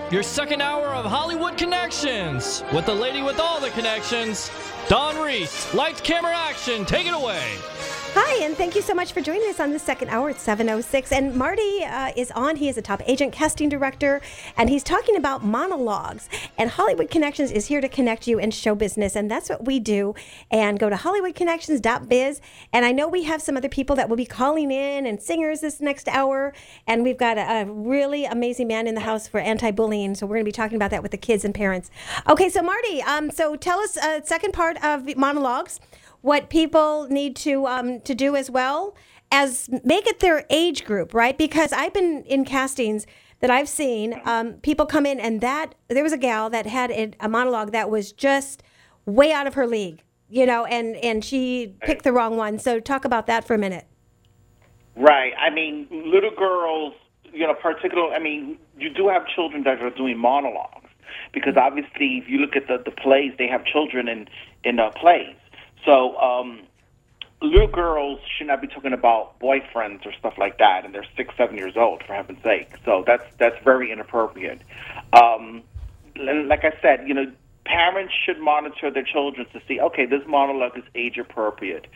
your second hour of Hollywood Connections with the lady with all the connections, Dawn Reese. Lights, camera, action. Take it away. Hi, and thank you so much for joining us on the second hour at 7:06. And Marty is on. He is a top agent casting director, and he's talking about monologues. And Hollywood Connections is here to connect you in show business, and that's what we do. And go to hollywoodconnections.biz. And I know we have some other people that will be calling in and singers this next hour. And we've got a really amazing man in the house for anti-bullying, so we're going to be talking about that with the kids and parents. Okay, so Marty, so tell us second part of monologues. What people need to do as well as make it their age group, right? Because I've been in castings that I've seen, people come in and there was a gal that had a monologue that was just way out of her league, and she picked the wrong one. So talk about that for a minute. Right. I mean, little girls, particularly, you do have children that are doing monologues because obviously if you look at the plays, they have children in plays. So little girls should not be talking about boyfriends or stuff like that, and they're 6, 7 years old, for heaven's sake. So that's very inappropriate. Like I said, parents should monitor their children to see, okay, this monologue is age appropriate.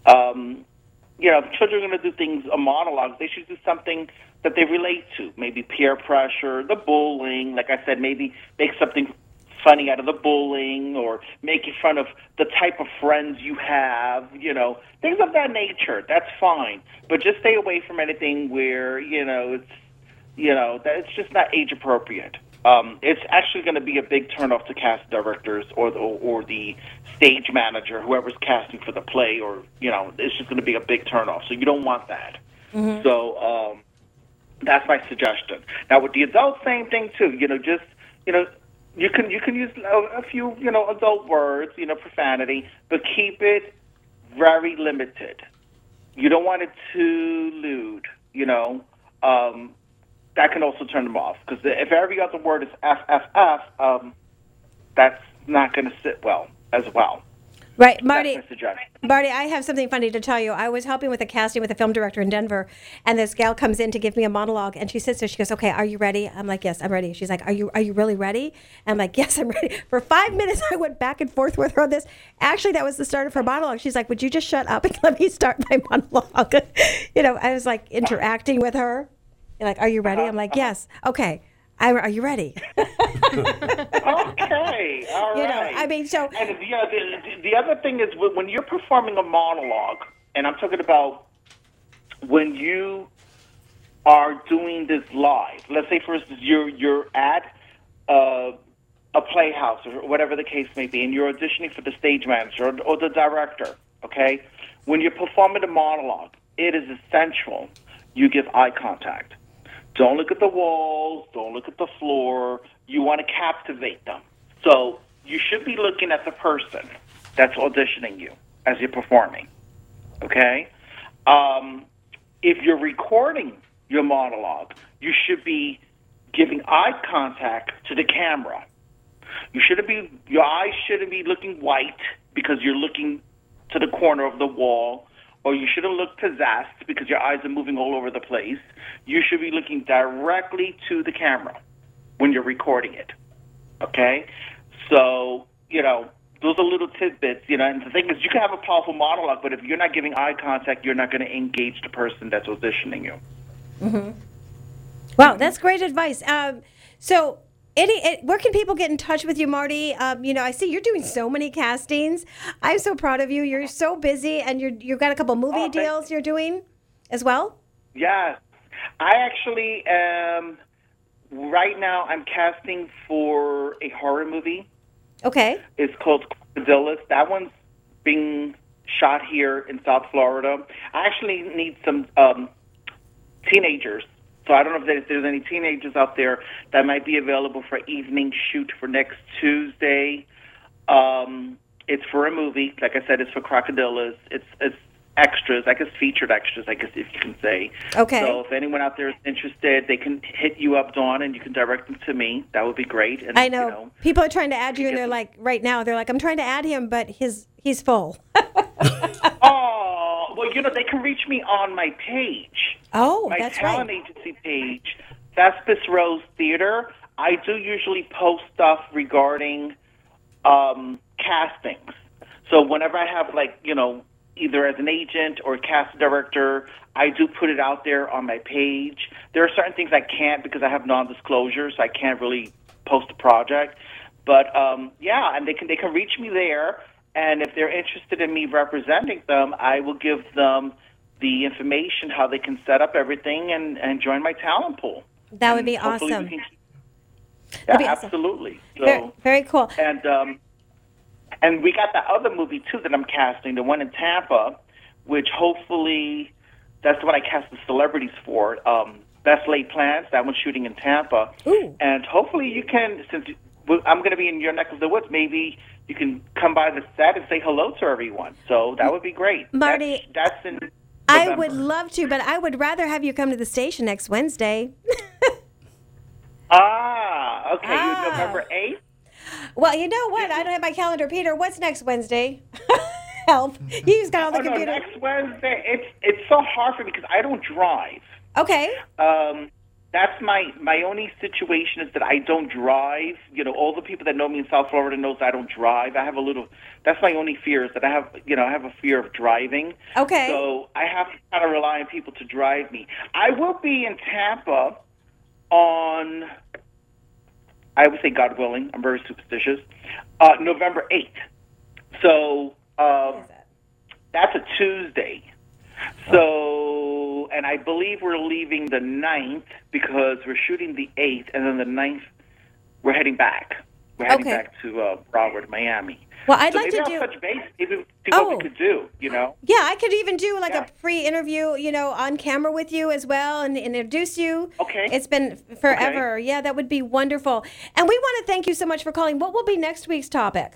If children are going to do things, monologues, they should do something that they relate to, maybe peer pressure, the bullying. Like I said, maybe make something funny out of the bullying or making fun of the type of friends you have, things of that nature. That's fine. But just stay away from anything where, that it's just not age appropriate. It's actually going to be a big turnoff to cast directors or the stage manager, whoever's casting for the play, or, it's just going to be a big turnoff. So you don't want that. Mm-hmm. So that's my suggestion. Now with the adults, same thing too. You can use a few, adult words, profanity, but keep it very limited. You don't want it too lewd, that can also turn them off. Because if every other word is FFF, that's not going to sit well as well. Right, Marty, I have something funny to tell you. I was helping with a casting with a film director in Denver, and this gal comes in to give me a monologue, and she sits there, she goes, okay, are you ready? I'm like, yes, I'm ready. She's like, are you really ready? I'm like, yes, I'm ready. For 5 minutes, I went back and forth with her on this. Actually, that was the start of her monologue. She's like, would you just shut up and let me start my monologue? I was like interacting with her. You're like, are you ready? I'm like, yes. Okay. Are you ready? Okay, all right. And the other thing is when you're performing a monologue, and I'm talking about when you are doing this live. Let's say, for instance, you're at a playhouse or whatever the case may be, and you're auditioning for the stage manager or the director. Okay, when you're performing a monologue, it is essential you give eye contact. Don't look at the walls. Don't look at the floor. You want to captivate them. So you should be looking at the person that's auditioning you as you're performing, okay? If you're recording your monologue, you should be giving eye contact to the camera. Your eyes shouldn't be looking white because you're looking to the corner of the wall, or you shouldn't look possessed because your eyes are moving all over the place. You should be looking directly to the camera when you're recording it, okay? So, those are little tidbits, and the thing is you can have a powerful monologue, but if you're not giving eye contact, you're not going to engage the person that's auditioning you. Mm-hmm. Wow, that's great advice. So where can people get in touch with you, Marty? I see you're doing so many castings. I'm so proud of you. You're so busy, and you've got a couple movie deals you're doing as well? Yes. I actually right now I'm casting for a horror movie. Okay. It's called Crocodilus. That one's being shot here in South Florida. I actually need some teenagers. So I don't know if there's any teenagers out there that might be available for evening shoot for next Tuesday. It's for a movie. Like I said, it's for Crocodilus. It's extras, I guess featured extras, I guess if you can say. Okay. So if anyone out there is interested, they can hit you up, Dawn, and you can direct them to me. That would be great. And, I know. People are trying to add you, and they're like, right now, they're like, I'm trying to add him, but he's full. Oh, well, they can reach me on my page. Oh, my that's talent right. agency page, Thespis Rose Theater. I do usually post stuff regarding castings. So whenever I have, like, either as an agent or casting director, I do put it out there on my page. There are certain things I can't because I have non-disclosure, so I can't really post a project. But yeah, and they can reach me there. And if they're interested in me representing them, I will give them the information how they can set up everything and join my talent pool. That would be Hopefully awesome. Yeah, be awesome. absolutely. So, Very, very cool. And we got that other movie too that I'm casting, the one in Tampa, which hopefully that's the one I cast the celebrities for. Best Laid Plans. That one's shooting in Tampa. Ooh. And hopefully you can, since I'm going to be in your neck of the woods, maybe you can come by the set and say hello to everyone. So that would be great. Marty, that's in November. I would love to, but I would rather have you come to the station next Wednesday. Okay, November 8th? Well, you know what? I don't have my calendar. Peter, what's next Wednesday? Help. He's got on the computer. No, next Wednesday. It's so hard for me because I don't drive. Okay. That's my only situation is that I don't drive. All the people that know me in South Florida knows I don't drive. That's my only fear is that I have a fear of driving. Okay. So I have to kind of rely on people to drive me. I will be in Tampa on, I would say God willing, I'm very superstitious, November 8th. So that's a Tuesday. So, and I believe we're leaving the 9th because we're shooting the 8th, and then the 9th, we're heading back. We're heading back to Broward, Miami. Well, I'd so like maybe to I'll do... touch base, maybe see what we could do, Yeah, I could even do like a pre-interview, on camera with you as well and introduce you. Okay. It's been forever. Okay. Yeah, that would be wonderful. And we want to thank you so much for calling. What will be next week's topic?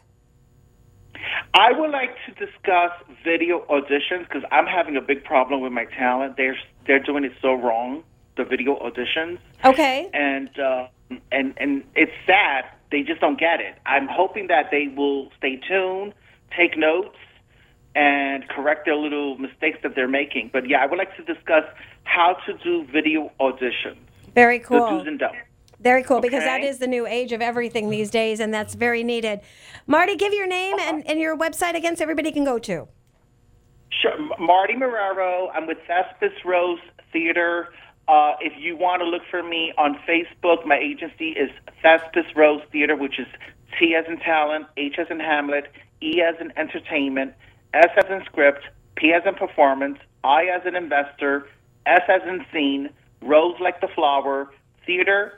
I would like to discuss video auditions because I'm having a big problem with my talent. They're doing it so wrong, the video auditions. Okay. And it's sad. They just don't get it. I'm hoping that they will stay tuned, take notes, and correct their little mistakes that they're making. But yeah, I would like to discuss how to do video auditions. Very cool. The do's and don'ts. Very cool, because that is the new age of everything these days, and that's very needed. Marty, give your name and your website again so everybody can go to. Sure. Marty Marrero. I'm with Thespis Rose Theater. If you want to look for me on Facebook, my agency is Thespis Rose Theater, which is T as in talent, H as in Hamlet, E as in entertainment, S as in script, P as in performance, I as in investor, S as in scene, Rose like the flower, theater,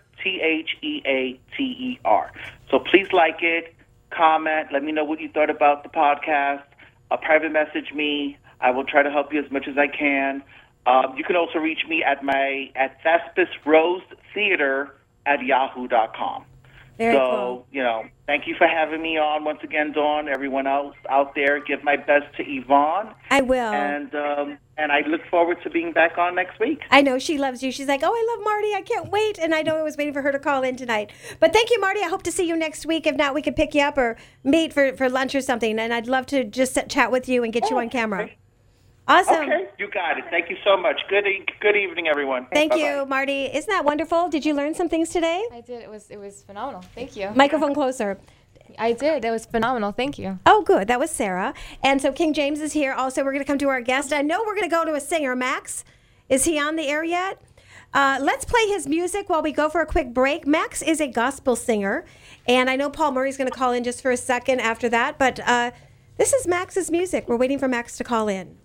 Theater. So please like it, comment, let me know what you thought about the podcast. Private message me. I will try to help you as much as I can. You can also reach me at Thespis Rose Theater at yahoo.com. Very cool. Thank you for having me on once again, Dawn. Everyone else out there, give my best to Yvonne. I will. And I look forward to being back on next week. I know she loves you. She's like, oh, I love Marty. I can't wait. And I know I was waiting for her to call in tonight. But thank you, Marty. I hope to see you next week. If not, we could pick you up or meet for lunch or something. And I'd love to just chat with you and get you on camera. Okay. Awesome. Okay, you got it. Thank you so much. Good evening, everyone. Thank Bye-bye. you, Marty. Isn't that wonderful? Did you learn some things today? I did. It was phenomenal. Thank you. Microphone closer. I did. It was phenomenal. Thank you. Oh, good. That was Sarah. And so King James is here. Also, we're going to come to our guest. I know we're going to go to a singer. Max, is he on the air yet? Let's play his music while we go for a quick break. Max is a gospel singer. And I know Paul Murray's going to call in just for a second after that. But this is Max's music. We're waiting for Max to call in.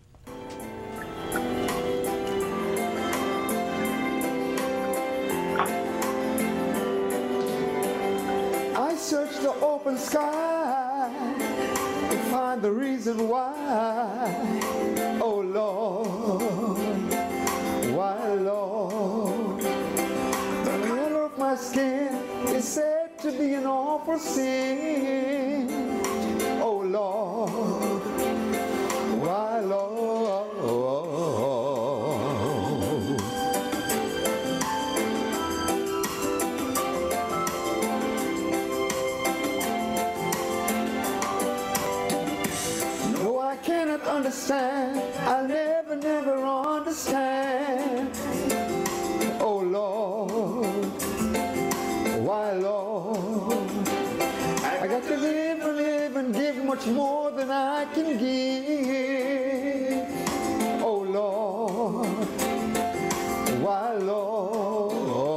I search the open sky to find the reason why. Oh Lord, why Lord? The color of my skin is said to be an awful sin. Oh Lord, why Lord? Cannot understand, I'll never understand. Oh Lord, why much more than I can give. Oh Lord, why Lord?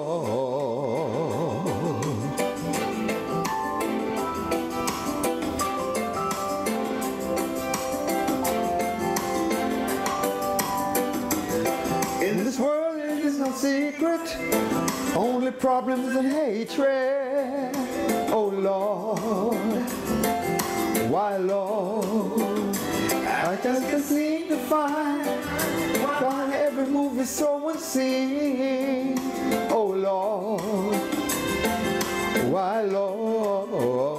In this world there is no secret, only problems and hatred. Oh Lord, why Lord? I just seem to find why every move is so unseen. Oh Lord, why Lord?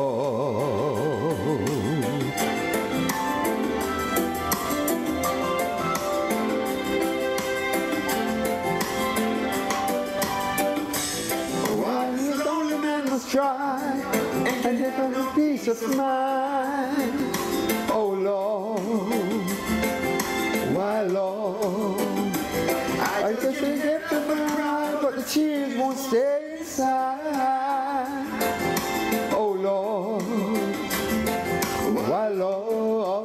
Why the lonely man must try and have a peace of mind. Oh Lord, why Lord? I just have to cry, but the tears won't stay inside. Oh Lord, why Lord?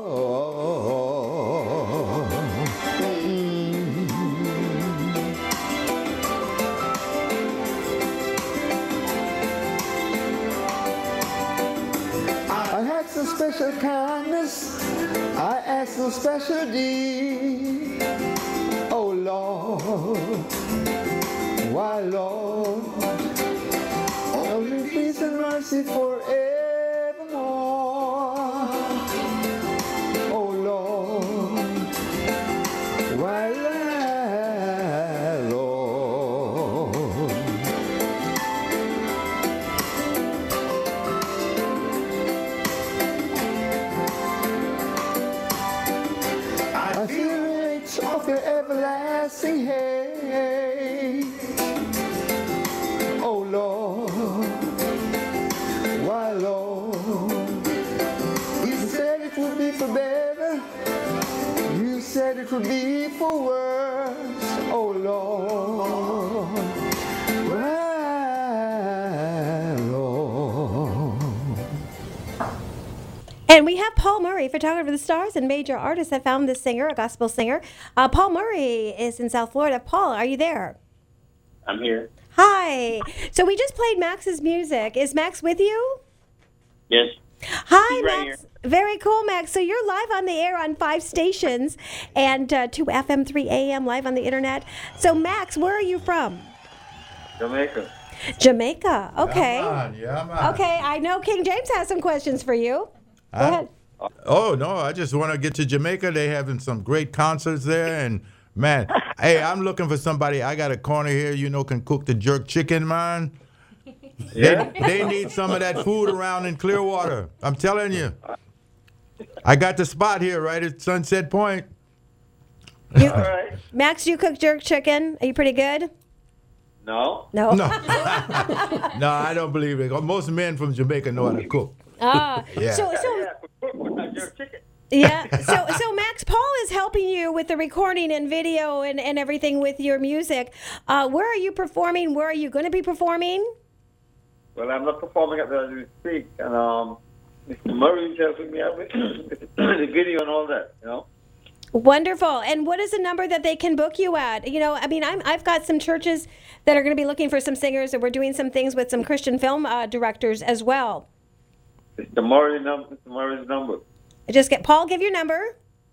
I had some special kindness, I asked no special deed. Oh Lord, why Lord? Only peace and mercy forevermore. Oh Lord, why Lord? I feel the reach of your everlasting hate. Oh Lord, why Lord? You said it would be for better, you said it would be for worse. Oh Lord, why Lord? And we have Paul Murray, photographer of the stars and major artist that found this singer, a gospel singer. Paul Murray is in South Florida. Paul, are you there? I'm here. Hi. So we just played Max's music. Is Max with you? Yes. Hi, He's right Max. Very cool, Max. So you're live on the air on 5 stations and 2 FM, 3 AM, live on the internet. So, Max, where are you from? Jamaica. Jamaica. Okay. Yeah, man. Okay, I know King James has some questions for you. Go ahead. Oh, no, I just want to get to Jamaica. They having some great concerts there. And, man, hey, I'm looking for somebody. I got a corner here, can cook the jerk chicken, man. Yeah. They need some of that food around in Clearwater. I'm telling you. I got the spot here right at Sunset Point. You, All right. Max, you cook jerk chicken. Are you pretty good? No. No. No. No, I don't believe it. Most men from Jamaica know how to cook. Ah. Yeah. So, Yeah, but your chicken. yeah. So Max, Paul is helping you with the recording and video and everything with your music. Where are you performing? Where are you going to be performing? Well, I'm not performing at the speak, and Mr. Murray is helping me out with the video and all that. Wonderful. And what is the number that they can book you at? I've got some churches that are going to be looking for some singers, and we're doing some things with some Christian film directors as well. Mr. Murray's number. Just get Paul. Give your number.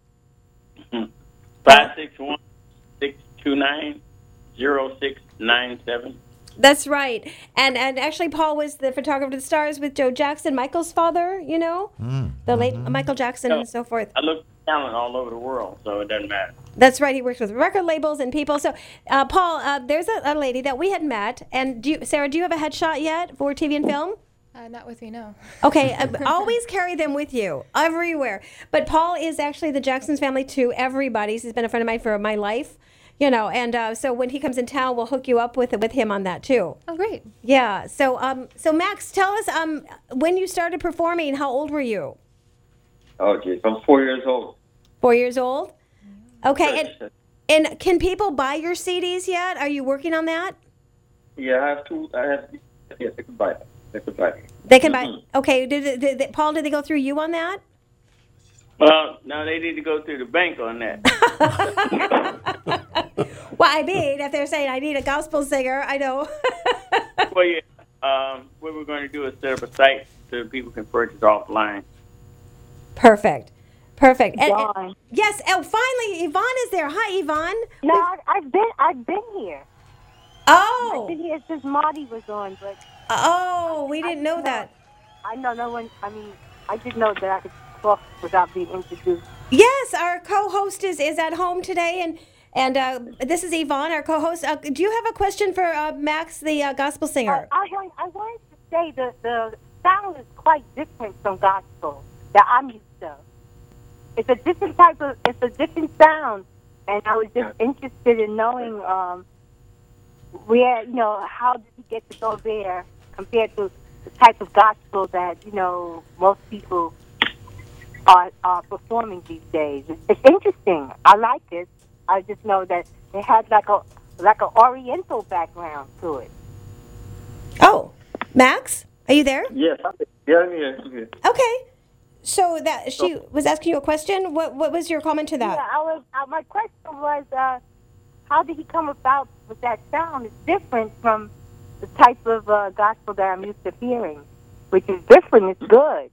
561-629-0697. That's right. And actually, Paul was the photographer of the stars with Joe Jackson, Michael's father. The late Michael Jackson and so forth. I look for talent all over the world, so it doesn't matter. That's right. He works with record labels and people. So, Paul, there's a lady that we had met. And Sarah, do you have a headshot yet for TV and film? Not with me, no. Okay, always carry them with you everywhere. But Paul is actually the Jackson's family to everybody. He's been a friend of mine for my life, and so when he comes in town, we'll hook you up with him on that too. Oh, great. Yeah. So Max, tell us when you started performing. How old were you? Okay, I'm 4 years old. 4 years old. Okay, and can people buy your CDs yet? Are you working on that? Yeah, I have two. Yes, I can buy it. They could buy. They can buy. Okay, Paul, did they go through you on that? Well, now they need to go through the bank on that. Well, I mean, if they're saying I need a gospel singer, I know. Well, yeah. What we're going to do is set up a site so people can purchase offline. Perfect. And, Yvonne. yes. Oh, finally, Yvonne is there. Hi, Yvonne. No, I've been here. Oh. I've been here since Marty was on, but Oh, we didn't know that. I know no one. I mean, I didn't know that I could talk without being introduced. Yes, our co-host is at home today, and this is Yvonne, our co-host. Do you have a question for Max, the gospel singer? I wanted to say that the sound is quite different from gospel that I'm used to. It's a different sound, and I was just interested in knowing where, how did he get to go there compared to the type of gospel that, most people are performing these days. It's interesting. I like it. I just know that it had like a Oriental background to it. Oh, Max, are you there? Yes, I'm here. Okay. So that she was asking you a question. What was your comment to that? Yeah, my question was, how did he come about with that sound? It's different from the type of gospel that I'm used to hearing, which is different. It's good.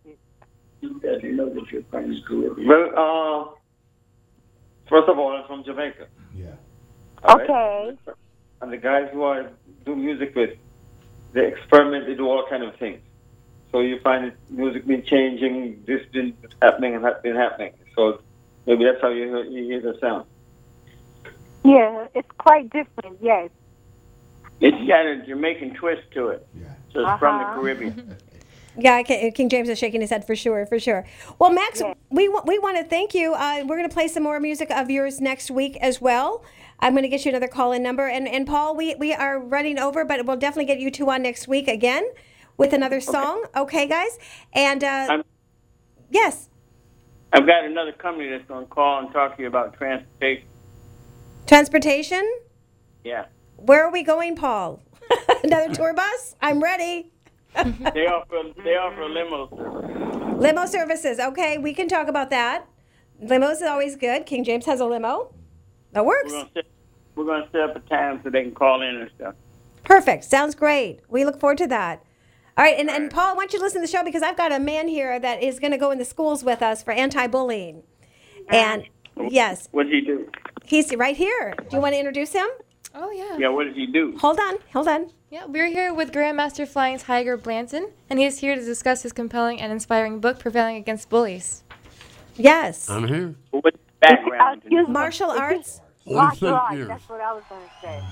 Well, first of all, I'm from Jamaica. Yeah. All right? Okay. And the guys who I do music with, they experiment, they do all kind of things. So you find music been changing, this been happening and that been happening. So maybe that's how you hear the sound. Yeah, it's quite different, yes. It's got a Jamaican twist to it. Yeah. So it's from the Caribbean. Yeah, King James is shaking his head for sure. Well, Max, we want to thank you. We're going to play some more music of yours next week as well. I'm going to get you another call-in number. And Paul, we are running over, but we'll definitely get you two on next week again with another song. Okay, guys? And, yes. I've got another company that's going to call and talk to you about transportation. Transportation? Yeah. Where are we going, Paul? Another tour bus? I'm ready. They offer limo service. Limo services. Okay, we can talk about that. Limos is always good. King James has a limo. That works. We're going to set up a time so they can call in and stuff. Perfect. Sounds great. We look forward to that. All right, and Paul, I want you to listen to the show because I've got a man here that is going to go in the schools with us for anti-bullying. And, yes. What does he do? He's right here. Do you want to introduce him? Oh, yeah. Yeah, what does he do? Hold on. Yeah, we're here with Grandmaster Flying Tiger Blanton, and he is here to discuss his compelling and inspiring book, Prevailing Against Bullies. Yes. I'm here. What's the background? Martial arts? Martial arts, that's what I was going to say.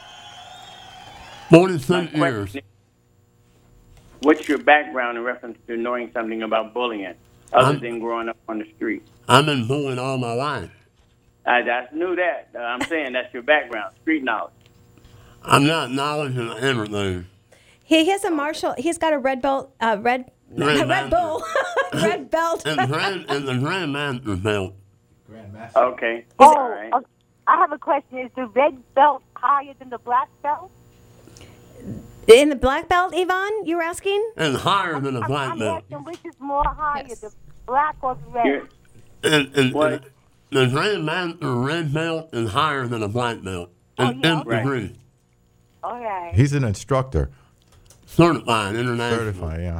47 years. What's your background in reference to knowing something about bullying, other than growing up on the street? I've been bullied all my life. I just knew that. I'm saying that's your background, street knowledge. I've got knowledge of everything. He has a martial. He's got a red belt. Red Bull. Red belt. And the Grandmaster belt. Okay. Oh, All right. okay. I have a question. Is the red belt higher than the black belt? In the black belt, Yvonne, you were asking? And higher than a black I'm belt. asking which is more higher, Yes. the black or the red? Here- And What? the Grandmaster red belt is higher than a black belt. In yeah? 10th Right. degree. All right. He's an instructor, Certified international. certified, yeah.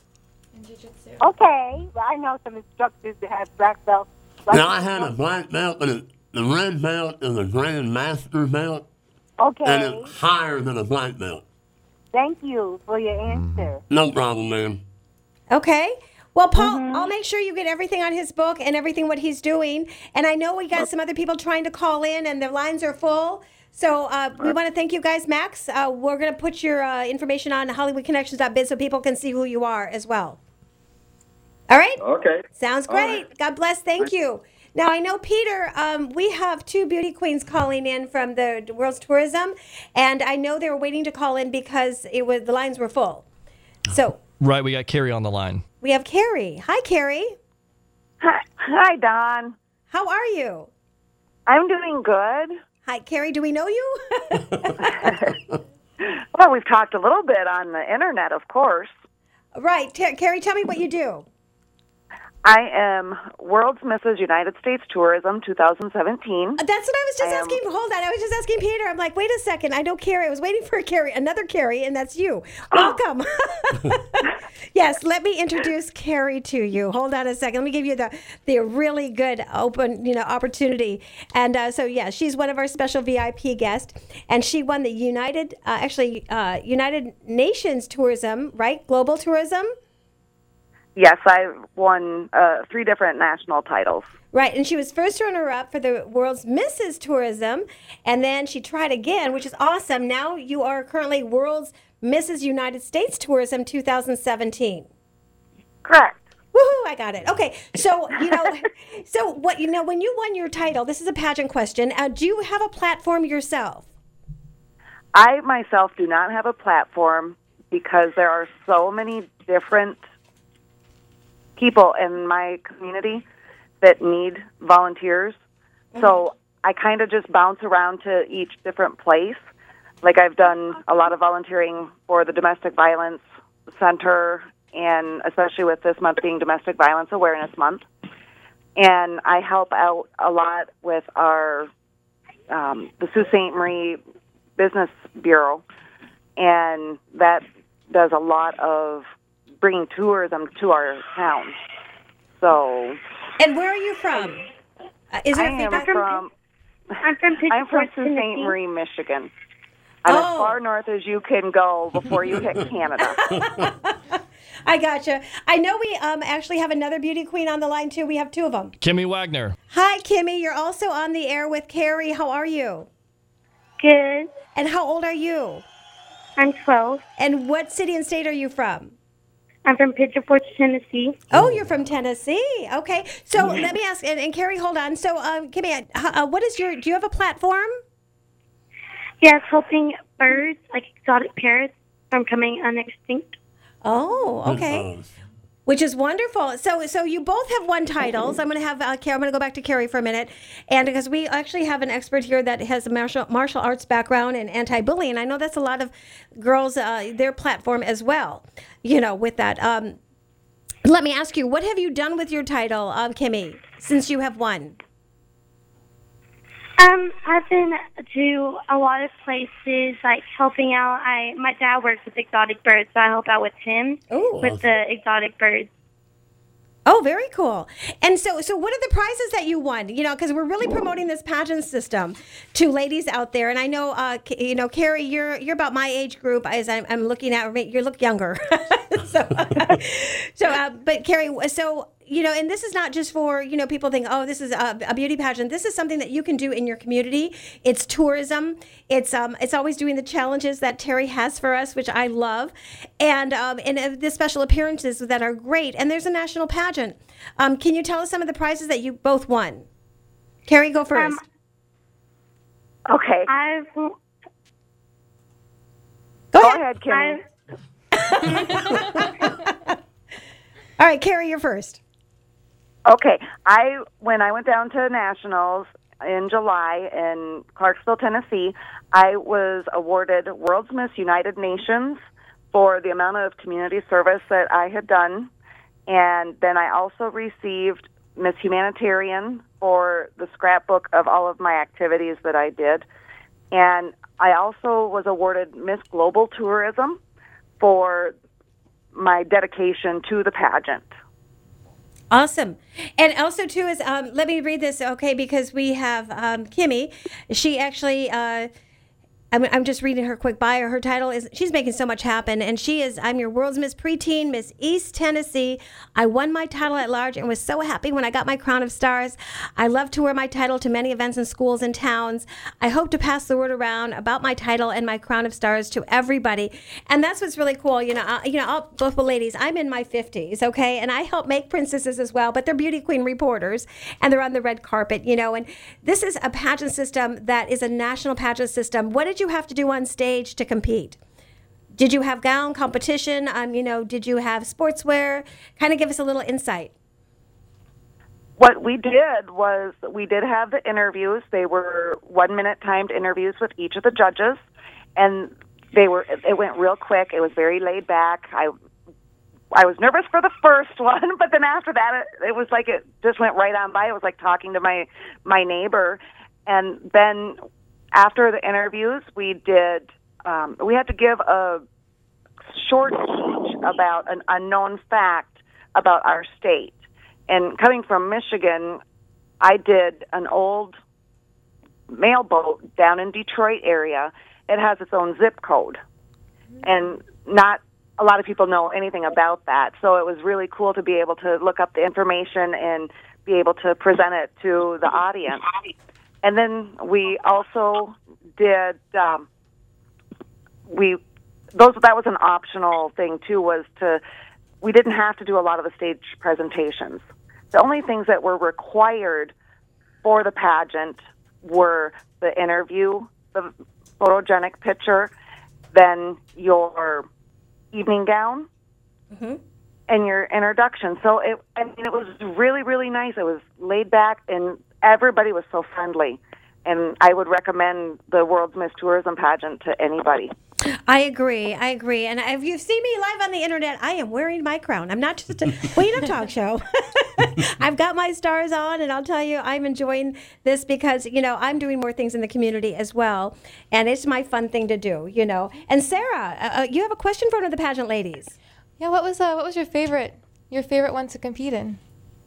Okay. Well, I know some instructors that have black belts. Now I had a black belt, and the red belt is a Grandmaster belt, Okay. and it's higher than a black belt. Thank you for your answer. No problem, man. Okay. Well, Paul, I'll make sure you get everything on his book and everything what he's doing. And I know we got some other people trying to call in, and their lines are full. So we want to thank you guys, Max. We're going to put your information on HollywoodConnections.biz so people can see who you are as well. All right? Okay. Sounds All great. right. God bless. Thank you. Now, I know, Peter, we have two beauty queens calling in from the World's Tourism, and I know they were waiting to call in because the lines were full. So Right, we got Carrie on the line. we have Carrie. Hi, Carrie. Hi, Don. How are you? I'm doing good. Hi, Carrie. Do we know you? Well, we've talked a little bit on the internet, of course. Right. Carrie, tell me what you do. I am World's Mrs. United States Tourism 2017. That's what I was just asking. Hold on. I was just asking Peter. I'm like, wait a second. I know Carrie. I was waiting for another Carrie, and that's you. Welcome. Yes, let me introduce Carrie to you. Hold on a second. Let me give you the really good open opportunity. And yeah, she's one of our special VIP guests, and she won the United Nations Tourism, right? Global Tourism. Yes, I won 3 different national titles. Right, and she was first runner-up for the world's Mrs. Tourism, and then she tried again, which is awesome. Now you are currently world's Mrs. United States Tourism 2017. Correct. Woohoo! I got it. Okay, so when you won your title, this is a pageant question. Do you have a platform yourself? I myself do not have a platform because there are so many different people in my community that need volunteers. Mm-hmm. So I kind of just bounce around to each different place. Like I've done a lot of volunteering for the Domestic Violence Center, and especially with this month being Domestic Violence Awareness Month. And I help out a lot with our the Sault Ste. Marie Business Bureau, and that does a lot of bringing tourism to our town. So. And where are you from? Is there I'm from Sault Ste. Marie, Michigan. I'm as far north as you can go before you hit Canada. I gotcha. I know we actually have another beauty queen on the line, too. We have 2 of them. Kimmy Wagner. Hi, Kimmy. You're also on the air with Carrie. How are you? Good. And how old are you? I'm 12. And what city and state are you from? I'm from Pigeon Forge, Tennessee. Oh, you're from Tennessee. Okay. So let me ask, and Carrie, hold on. So, Kimmy, do you have a platform? Yes, helping birds, like exotic parrots, from coming unextinct. Oh, okay. Which is wonderful. So you both have won titles. I'm going to have I'm going to go back to Carrie for a minute, and because we actually have an expert here that has a martial arts background and anti-bullying. I know that's a lot of girls their platform as well. With that. Let me ask you, what have you done with your title, Kimmy, since you have won? I've been to a lot of places, like helping out. My dad works with exotic birds, so I help out with him with the exotic birds. Oh, very cool. And so what are the prizes that you won? Because we're really promoting this pageant system to ladies out there. And I know, Carrie, you're about my age group. As I'm looking at, you look younger. But Carrie, and this is not just for, people think, oh, this is a beauty pageant. This is something that you can do in your community. It's tourism. It's always doing the challenges that Terry has for us, which I love. And the special appearances that are great. And there's a national pageant. Can you tell us some of the prizes that you both won? Carrie, go first. Okay. Go ahead, Kimmy. All right, Carrie, you're first. Okay. When I went down to nationals in July in Clarksville, Tennessee, I was awarded World's Miss United Nations for the amount of community service that I had done. And then I also received Miss Humanitarian for the scrapbook of all of my activities that I did. And I also was awarded Miss Global Tourism for my dedication to the pageant. Awesome. And also, too, is let me read this, okay, because we have Kimmy. She actually... I'm just reading her quick bio. Her title is, she's making so much happen, and I'm your world's Miss Preteen, Miss East Tennessee. I won my title at large and was so happy when I got my crown of stars. I love to wear my title to many events in schools and towns. I hope to pass the word around about my title and my crown of stars to everybody. And that's what's really cool. Both the ladies, I'm in my 50s, okay, and I help make princesses as well, but they're beauty queen reporters, and they're on the red carpet, and this is a pageant system that is a national pageant system. What did you have to do on stage to compete? Did you have gown competition? Did you have sportswear? Kind of give us a little insight. What we did was we did have the interviews. They were 1-minute timed interviews with each of the judges, and It went real quick. It was very laid back. I was nervous for the first one, but then after that, it was like it just went right on by. It was like talking to my neighbor. And then after the interviews, we had to give a short speech about an unknown fact about our state. And coming from Michigan, I did an old mailboat down in Detroit area. It has its own zip code. And not a lot of people know anything about that. So it was really cool to be able to look up the information and be able to present it to the audience. And then we also did, that was an optional thing too, we didn't have to do a lot of the stage presentations. The only things that were required for the pageant were the interview, the photogenic picture, then your evening gown, and your introduction. So it was really, really nice. It was laid back, and everybody was so friendly. And I would recommend the World's Miss Tourism pageant to anybody. I agree. And if you've seen me live on the internet, I am wearing my crown. I'm not just a queen of talk show. I've got my stars on, and I'll tell you, I'm enjoying this because, I'm doing more things in the community as well. And it's my fun thing to do, And Sarah, you have a question for one of the pageant ladies. Yeah, what was your favorite one to compete in?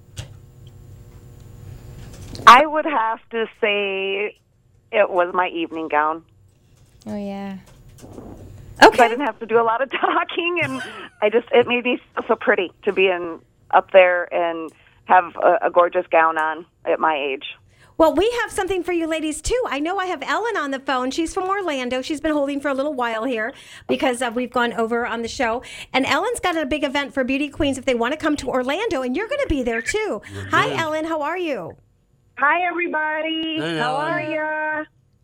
I would have to say it was my evening gown. Oh, yeah. Okay. I didn't have to do a lot of talking, and it made me feel so pretty to be up there and have a gorgeous gown on at my age. Well, we have something for you ladies, too. I know I have Ellen on the phone. She's from Orlando. She's been holding for a little while here because we've gone over on the show. And Ellen's got a big event for beauty queens if they want to come to Orlando, and you're going to be there, too. Hi, Ellen. How are you? Hi, everybody. Hey, How Ellen. are ya?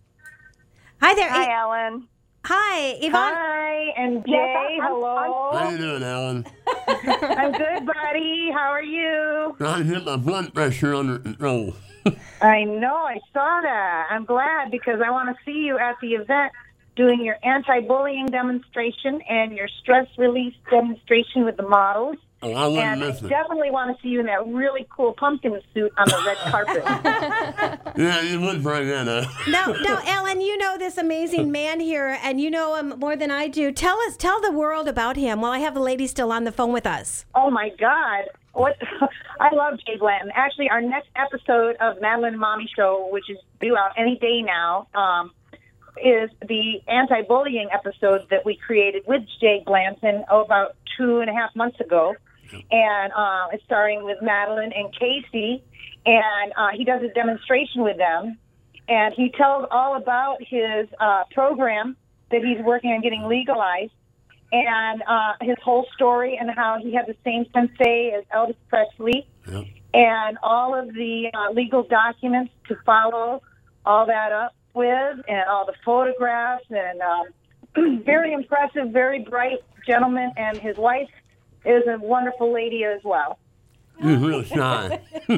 Hi there. Hi, Ellen. Hi, Yvonne. Hi, and Jay. Hello. How you doing, Alan? I'm good, buddy. How are you? Trying to get my blood pressure under control. I know. I saw that. I'm glad because I want to see you at the event doing your anti-bullying demonstration and your stress release demonstration with the models. Oh, I wouldn't And I miss it. definitely want to see you in that really cool pumpkin suit on the red carpet. Yeah, you would bring that up. Now, Ellen, you know this amazing man here, and you know him more than I do. Tell the world about him while I have the lady still on the phone with us. Oh, my God. I love Jay Blanton. Actually, our next episode of Madeline and Mommy Show, which is due out any day now, is the anti-bullying episode that we created with Jay Blanton about 2.5 months ago. And it's starring with Madeline and Casey. And he does a demonstration with them. And he tells all about his program that he's working on getting legalized. And his whole story and how he had the same sensei as Elvis Presley. Yep. And all of the legal documents to follow all that up with, and all the photographs, and very impressive, very bright gentleman, and his wife is a wonderful lady as well. You're real shy.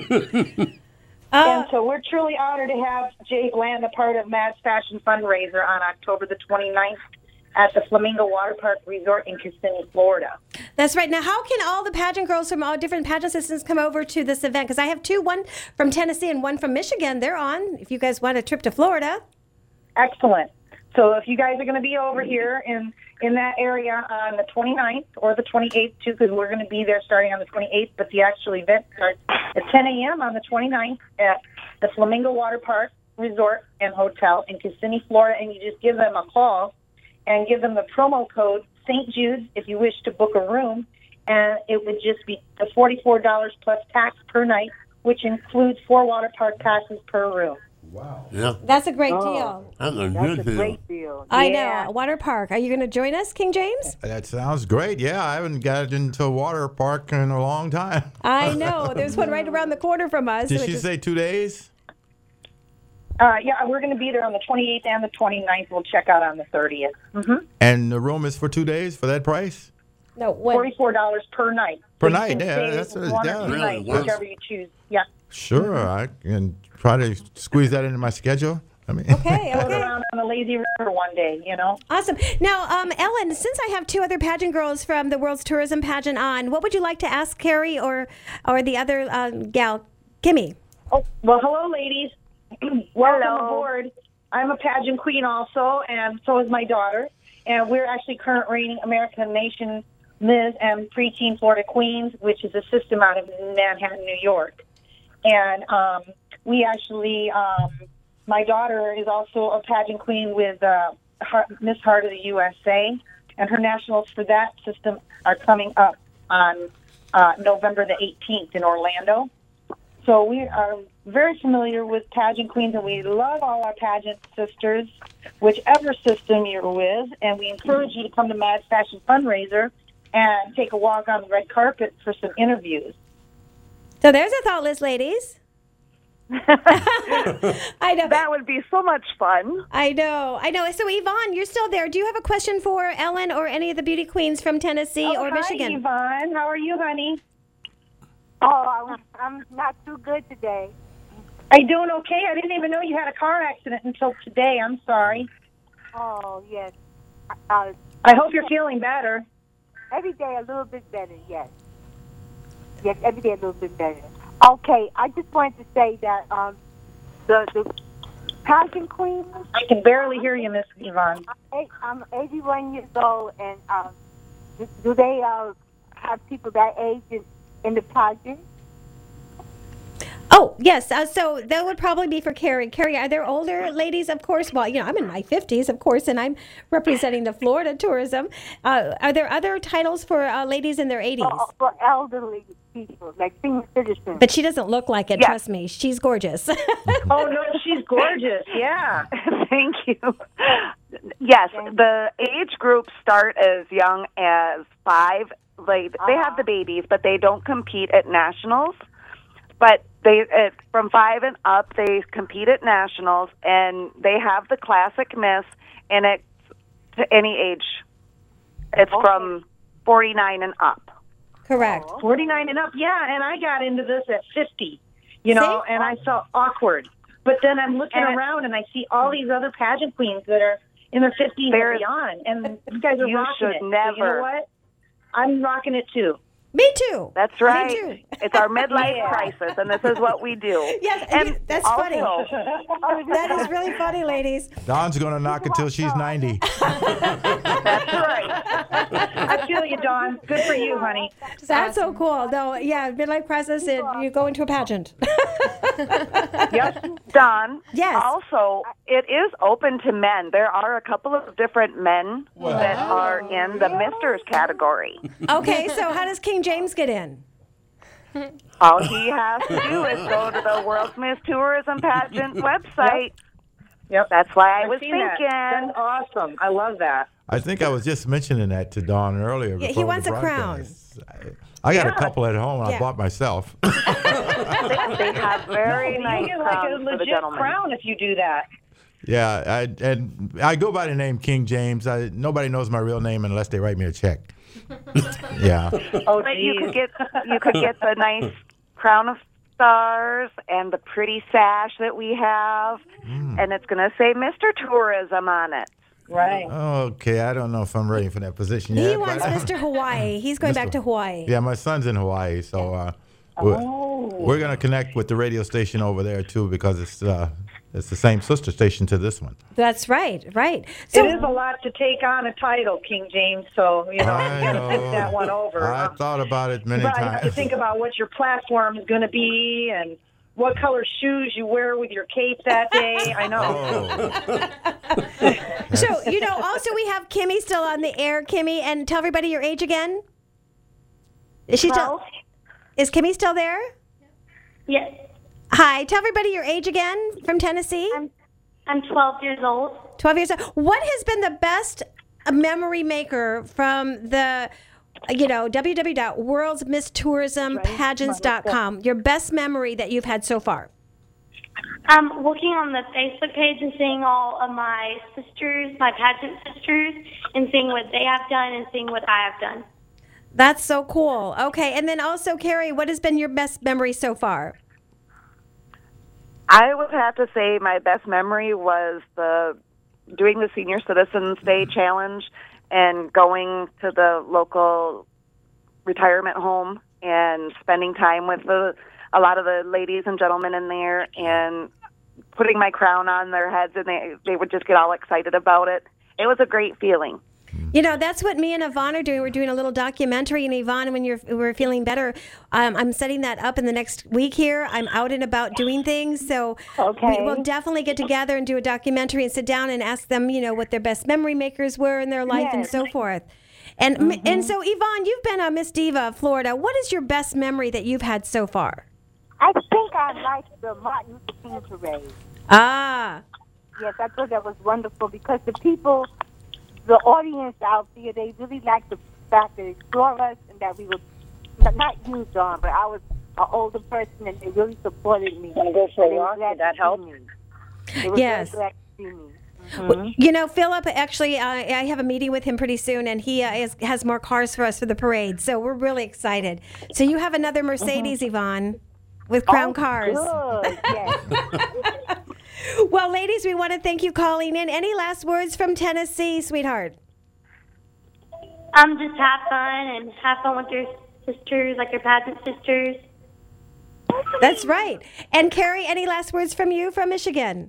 And so we're truly honored to have Jay Bland a part of Mad's Fashion Fundraiser on October the 29th at the Flamingo Water Park Resort in Kissimmee, Florida. That's right. Now, how can all the pageant girls from all different pageant systems come over to this event? Because I have two, one from Tennessee and one from Michigan. They're on if you guys want a trip to Florida. Excellent. So if you guys are going to be over here in that area on the 29th or the 28th, too, because we're going to be there starting on the 28th, but the actual event starts at 10 a.m. on the 29th at the Flamingo Water Park Resort and Hotel in Kissimmee, Florida, and you just give them a call and give them the promo code St. Jude's if you wish to book a room, and it would just be the $44 plus tax per night, which includes 4 water park passes per room. Wow. Yeah. That's a great deal. That's a good deal. Great deal. I know. Water park. Are you going to join us, King James? That sounds great. Yeah, I haven't got into a water park in a long time. I know. There's one right around the corner from us. Did she say 2 days? Yeah, we're going to be there on the 28th and the 29th. We'll check out on the 30th. Mm-hmm. And the room is for 2 days for that price? No, when? $44 per night. Per So you night, can yeah, stay that's what it's one or down. two Really? nights, Wow. whichever you choose. Yeah. Sure, I can try to squeeze that into my schedule. I mean, Okay, Float okay. around on the lazy river one day, you know? Awesome. Now, Ellen, since I have two other pageant girls from the World's Tourism Pageant on, what would you like to ask Carrie or the other gal, Kimmy? Oh, well, hello, ladies. Welcome Hello. aboard. I'm a pageant queen also, and so is my daughter. And we're actually current reigning American Nation Ms. and Preteen Florida Queens, which is a system out of Manhattan, New York. And we actually, my daughter is also a pageant queen with Miss Heart of the USA, and her nationals for that system are coming up on November the 18th in Orlando. So we are very familiar with pageant queens, and we love all our pageant sisters, whichever system you're with, and we encourage you to come to Mad Fashion Fundraiser and take a walk on the red carpet for some interviews. So there's a thoughtless ladies. I know. That would be so much fun. I know. So, Yvonne, you're still there. Do you have a question for Ellen or any of the beauty queens from Tennessee or Michigan? Hi, Yvonne. How are you, honey? Oh, I'm not too good today. Are you doing okay? I didn't even know you had a car accident until today. I'm sorry. Oh, yes. I hope you're feeling better. Every day a little bit better, yes. Yes, every day a little bit better. Okay, I just wanted to say that the pageant queen... I can barely hear you, Miss Yvonne. I'm 81 years old, and do they have people that age in the pageant? Oh, yes. So that would probably be for Carrie. Carrie, are there older ladies? Of course. Well, I'm in my 50s, of course, and I'm representing the Florida tourism. Are there other titles for ladies in their 80s? For elderly people, like senior citizens. But she doesn't look like it. Yes. Trust me. She's gorgeous. Oh, no, she's gorgeous. Yeah. Thank you. Yes, the age groups start as young as 5. They have the babies, but they don't compete at nationals. But from 5 and up, they compete at nationals, and they have the classic miss, and it's to any age. It's from 49 and up. Correct. 49 and up, yeah, and I got into this at 50, and I felt awkward. But then I'm looking around, and I see all these other pageant queens that are in their 50s and beyond, and these guys are rocking it. Never. So you know what? I'm rocking it, too. Me too. That's right. Me too. It's our midlife crisis, and this is what we do. Yes, and that's also, funny. That is really funny, ladies. Dawn's going to knock it till she's 90. That's right. I feel you, Dawn. Good for you, honey. That's so cool. Though, yeah, midlife crisis, you go into a pageant. Yes, Dawn. Yes. Also, it is open to men. There are a couple of different men that are in the Misters category. Okay, so how does King James get in? All he has to do is go to the World's Miss Tourism Pageant website. Yep. That's why I was seen thinking. That. That's awesome. I love that. I think I was just mentioning that to Dawn earlier. Yeah, he before wants the a crown. broadcast. I got a couple at home I bought myself. They have very nice You get like a crowns for the legit gentlemen. crown if you do that. Yeah, I go by the name King James. Nobody knows my real name unless they write me a check. Yeah. Oh, but you could get the nice crown of stars and the pretty sash that we have, and it's going to say Mr. Tourism on it. Right. Okay, I don't know if I'm ready for that position yet. He wants Mr. Hawaii. He's going back to Hawaii. Yeah, my son's in Hawaii, so we're going to connect with the radio station over there too because it's the same sister station to this one. That's right. So, it is a lot to take on a title, King James, so, you got to think that one over. I thought about it many times. You times. have to think about what your platform is going to be and what color shoes you wear with your cape that day. I know. So, also we have Kimmy still on the air. Kimmy, and tell everybody your age again. Is Kimmy still there? Yes. Hi, tell everybody your age again from Tennessee. I'm 12 years old. 12 years old. What has been the best memory maker from the, www.worldsmisstourismpageants.com? Your best memory that you've had so far? Looking on the Facebook page and seeing all of my sisters, my pageant sisters, and seeing what they have done and seeing what I have done. That's so cool. Okay, and then also, Carrie, what has been your best memory so far? I would have to say my best memory was the doing the Senior Citizens Day Challenge and going to the local retirement home and spending time with a lot of the ladies and gentlemen in there and putting my crown on their heads, and they would just get all excited about it. It was a great feeling. You know, that's what me and Yvonne are doing. We're doing a little documentary. And Yvonne, when we're feeling better, I'm setting that up in the next week here. I'm out and about doing things. So we will definitely get together and do a documentary and sit down and ask them, you know, what their best memory makers were in their life and so forth. And and so, Yvonne, you've been Miss Diva of Florida. What is your best memory that you've had so far? I think I liked the Martin Luther King parade. Ah. Yes, I thought that was wonderful because the people, the audience out there, they really liked the fact that they saw us and that we were, not you, Dawn, but I was an older person and they really supported me. That helped. They were Yes. very glad to see me. Well, you know, Philip, actually, I have a meeting with him pretty soon, and he has more cars for us for the parade. So we're really excited. So you have another Mercedes, Yvonne, with Crown Cars. Good, yes. Well, ladies, we want to thank you calling in. Any last words from Tennessee, sweetheart? Just have fun and have fun with your sisters, like your pageant sisters. That's right. And Carrie, any last words from you from Michigan?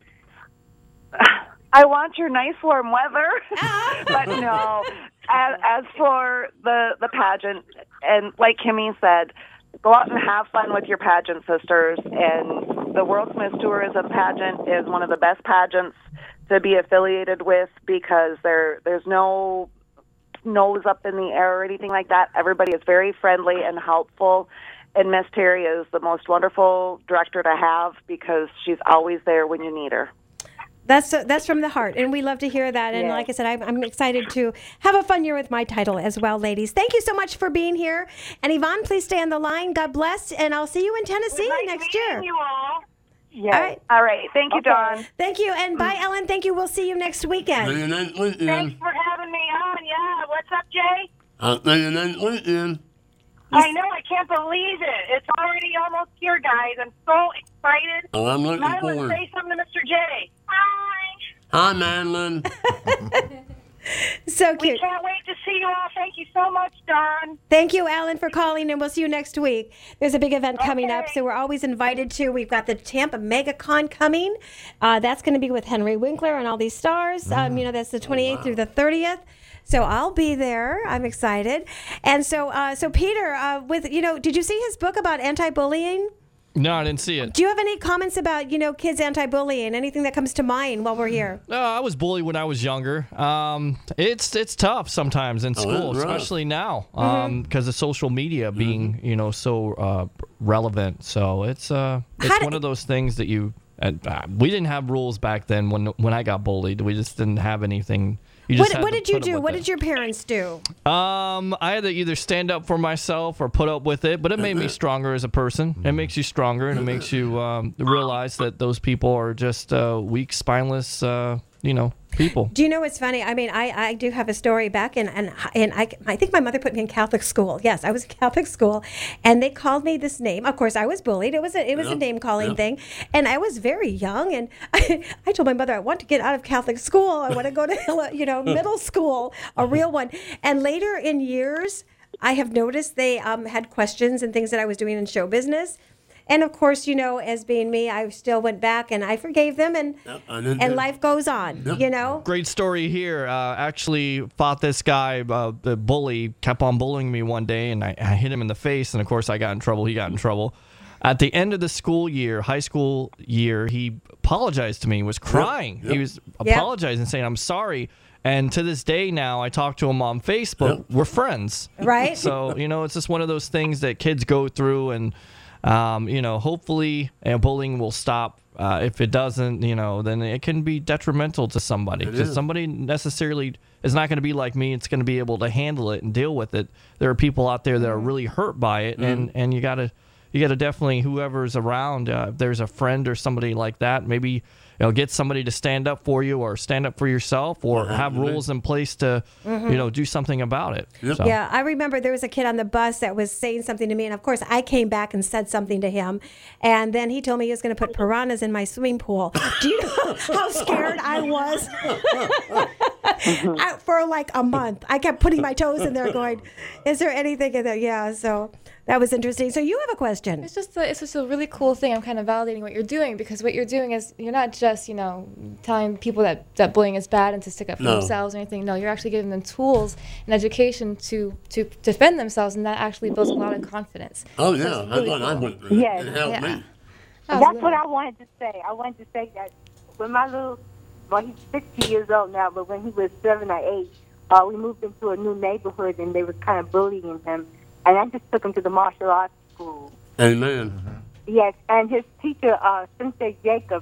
I want your nice warm weather, but no. As for the pageant, and like Kimmy said, go out and have fun with your pageant sisters. And the World's Miss Tourism pageant is one of the best pageants to be affiliated with because there's no nose up in the air or anything like that. Everybody is very friendly and helpful. And Miss Terry is the most wonderful director to have because she's always there when you need her. That's from the heart, and we love to hear that. And like I said, I'm excited to have a fun year with my title as well, ladies. Thank you so much for being here. And Yvonne, please stay on the line. God bless, and I'll see you in Tennessee next year. You all. Yes. All right. Thank you, Dawn. Thank you, and bye, Ellen. Thank you. We'll see you next weekend. Thanks for having me on. Yeah. What's up, Jay? I know. I can't believe it. It's already almost here, guys. I'm so excited. Oh, I'm looking Madeline, forward. say something to Mr. J. Hi, Madeline. So cute. We can't wait to see you all. Thank you so much, Dawn. Thank you, Alan, for calling, and we'll see you next week. There's a big event coming up, so we're always invited to. We've got the Tampa MegaCon coming. That's going to be with Henry Winkler and all these stars. You know, that's the 28th through the 30th. So I'll be there. I'm excited. And so, Peter, did you see his book about anti-bullying? No, I didn't see it. Do you have any comments about, kids anti-bullying? Anything that comes to mind while we're here? No, I was bullied when I was younger. It's tough sometimes in school, especially now, because of social media being, so relevant. So it's one of those things that we didn't have rules back then when I got bullied. We just didn't have anything. What did you do? What did your parents do? I had to either stand up for myself or put up with it, but it made me stronger as a person. It makes you stronger, and it makes you realize that those people are just weak, spineless, people. Do you know what's funny? I mean, I do have a story back, and I think my mother put me in Catholic school. Yes, I was in Catholic school, and they called me this name. Of course, I was bullied. It was a name calling thing, and I was very young, and I told my mother I want to get out of Catholic school. I want to go to middle school, a real one. And later in years, I have noticed they had questions and things that I was doing in show business. And of course, as being me, I still went back and I forgave them, and life goes on. Great story here. Actually fought this guy, the bully, kept on bullying me one day, and I hit him in the face, and of course I got in trouble. He got in trouble. At the end of the school year, high school year, he apologized to me. He was crying. He was apologizing, saying, "I'm sorry." And to this day now, I talk to him on Facebook. We're friends. Right. So, it's just one of those things that kids go through, and hopefully bullying will stop. If it doesn't, then it can be detrimental to somebody. Because somebody necessarily is not going to be like me. It's going to be able to handle it and deal with it. There are people out there that are really hurt by it, and you gotta definitely, whoever's around, if there's a friend or somebody like that, maybe get somebody to stand up for you or stand up for yourself or have rules in place to, do something about it. Yep. So. Yeah, I remember there was a kid on the bus that was saying something to me, and of course I came back and said something to him, and then he told me he was going to put piranhas in my swimming pool. Do you know how scared I was? For like a month, I kept putting my toes in there going, is there anything in there? Yeah, so that was interesting. So you have a question. It's just a really cool thing. I'm kind of validating what you're doing, because what you're doing is you're not just, telling people that bullying is bad and to stick up for themselves or anything. No, you're actually giving them tools and education to defend themselves, and that actually builds a lot of confidence. Oh, yeah. That's what I went through. Yes. It helped me. That's what I wanted to say. I wanted to say that when he's 60 years old now, but when he was 7 or 8, we moved into a new neighborhood, and they were kind of bullying him. And I just took him to the martial arts school. Amen. Yes, and his teacher, Sensei Jacob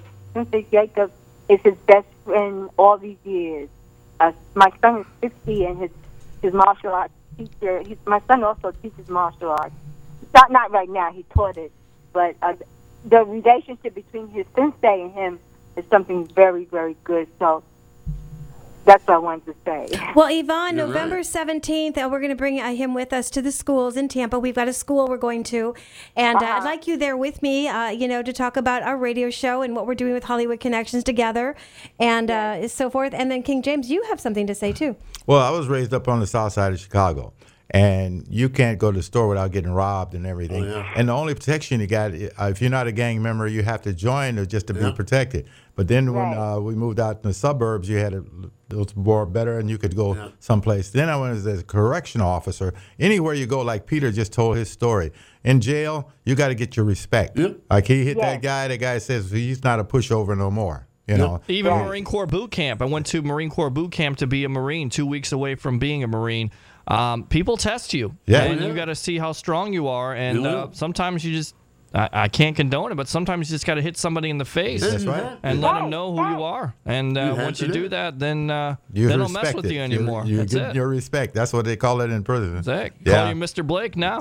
is his best friend all these years. My son is 60, and his martial arts teacher, my son also teaches martial arts. Not right now, he taught it, but the relationship between his sensei and him is something very, very good. So that's what I wanted to say. Well, Yvonne, November 17th, we're going to bring him with us to the schools in Tampa. We've got a school we're going to, and I'd like you there with me, to talk about our radio show and what we're doing with Hollywood Connections together and so forth. And then, King James, you have something to say, too. Well, I was raised up on the south side of Chicago, and you can't go to the store without getting robbed and everything. Oh, yeah. And the only protection you got, if you're not a gang member, you have to join just to be protected. But then when we moved out in the suburbs, you had those were better, and you could go someplace. Then I went as a correctional officer. Anywhere you go, like Peter just told his story. In jail, you got to get your respect. Yep. Like he hit that guy. The guy says he's not a pushover no more. You know. Even Marine Corps boot camp. I went to Marine Corps boot camp to be a Marine 2 weeks away from being a Marine. People test you. And you got to see how strong you are. And sometimes you just, I can't condone it, but sometimes you just got to hit somebody in the face. That's right. And let them know who you are. And once you do that, then they don't mess with you anymore. You That's get it. your respect. That's what they call it in prison. That's it. Call you Mr. Blake now.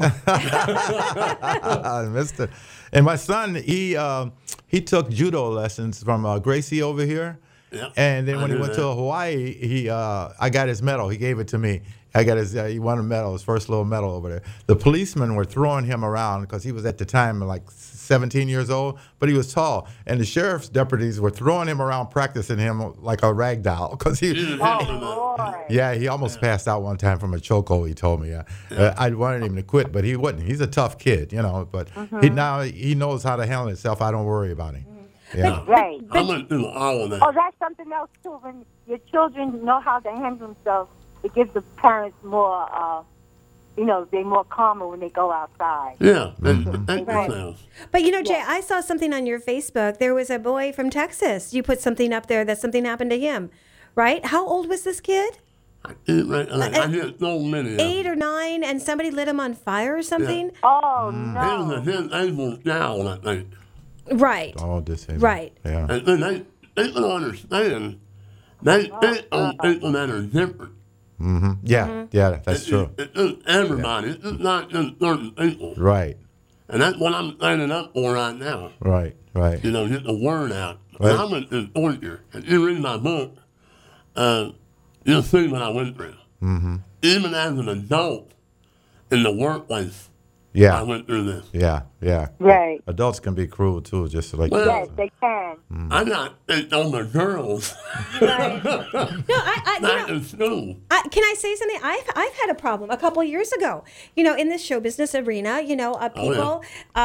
Mister. And my son, he took judo lessons from Gracie over here. Yeah. And then when he went to Hawaii, I got his medal. He gave it to me. He won a medal, his first little medal over there. The policemen were throwing him around because he was at the time like 17 years old, but he was tall. And the sheriff's deputies were throwing him around, practicing him like a rag doll. Cause he almost passed out one time from a chokehold, he told me. I wanted him to quit, but he wouldn't. He's a tough kid, but he knows how to handle himself. I don't worry about him. Yeah. Right. I went through all of that. Oh, that's something else, too. When your children know how to handle themselves, it gives the parents more, they're more calmer when they go outside. Yeah. Right. But, Jay, I saw something on your Facebook. There was a boy from Texas. You put something up there that something happened to him, right? How old was this kid? I didn't know many. 8 or 9, and somebody lit him on fire or something? Yeah. Oh, no. He was able down, I think. Right. All disabled. Right. Yeah. And then they don't understand. They don't people that are different. Mm-hmm. Yeah, yeah, that's true. It's everybody. It's not just certain people. Right. And that's what I'm standing up for right now. Right. Get the word out. Right. And I went through torture. If you read my book, you'll see what I went through. Mm-hmm. Even as an adult in the workplace, I went through this. Yeah. Right. Adults can be cruel too, just like Yes, they can. I'm not on the girls. Right. No, Not in school. Can I say something? I've had a problem a couple years ago. In this show business arena, people,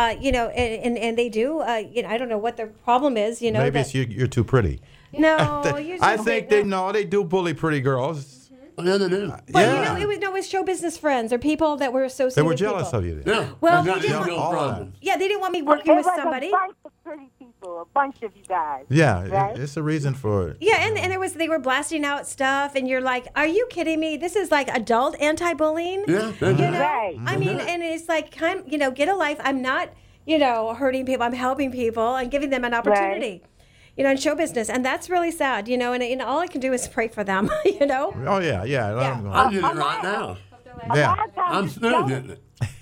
and they do. I don't know what their problem is. maybe it's you're too pretty. No, I think they do bully pretty girls. Yeah, they do. But it was show business friends or people that were associated. They were with jealous people. of you. Yeah. Well, they they didn't got want- problems. Yeah, they didn't want me working with somebody. A bunch of pretty people, a bunch of you guys. Yeah, right? it's a reason for it. Yeah, and they were blasting out stuff, and you're like, are you kidding me? This is like adult anti-bullying. Yeah, Right. I mean, and it's like, get a life. I'm not, hurting people. I'm helping people and giving them an opportunity. In show business, and that's really sad. And all I can do is pray for them. Oh yeah. I'm getting it right now. Yeah. I'm still getting it.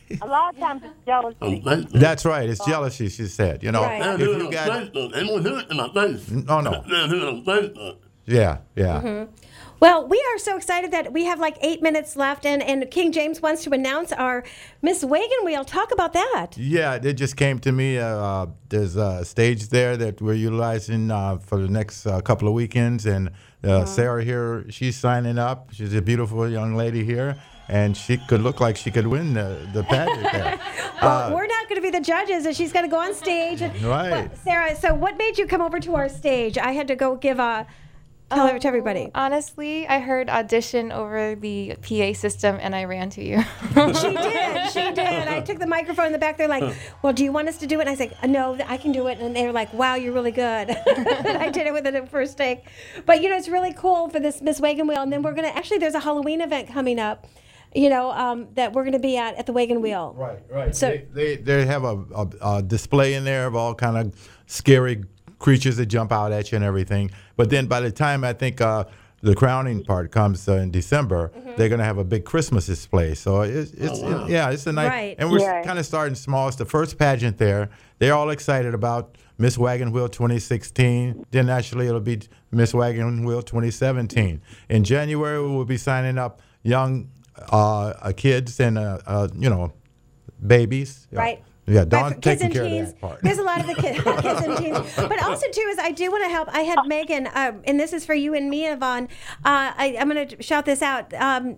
A lot of times it's jealousy. That's right. It's jealousy, she said. You know, Right. They'll if do it you on got. Facebook. They won't do it in my face. Oh, no. They'll do it on Facebook. Yeah, yeah. Mm-hmm. Well, we are so excited that we have like 8 minutes left, and King James wants to announce our Miss Wagon Wheel. Talk about that. Yeah, it just came to me. There's a stage there that we're utilizing for the next couple of weekends, and Sarah here, she's signing up. She's a beautiful young lady here, and she could look like she could win the pageant there. Well, we're not going to be the judges, and she's going to go on stage. Right. Well, Sarah, so what made you come over to our stage? I had to go give tell it to everybody. Honestly, I heard audition over the PA system and I ran to you. She did. I took the microphone in the back. They're like, well, do you want us to do it? And I was like, no, I can do it. And they were like, wow, you're really good. And I did it with the first take. But, it's really cool for this Miss Wagon Wheel. And then we're going to, actually, there's a Halloween event coming up, that we're going to be at the Wagon Wheel. Right. So They have a display in there of all kind of scary creatures that jump out at you and everything. But then by the time I think the crowning part comes in December, they're going to have a big Christmas display. So it's a nice. Right. And we're kind of starting small. It's the first pageant there. They're all excited about Miss Wagon Wheel 2016. Then actually it'll be Miss Wagon Wheel 2017. In January we will be signing up young kids and babies. Right. Yeah, Right, Dawn for kids taking and care of teens. that part. There's a lot of the kids and teens. But also, too, is I do want to help. I had Megan, and this is for you and me, Yvonne. I'm going to shout this out.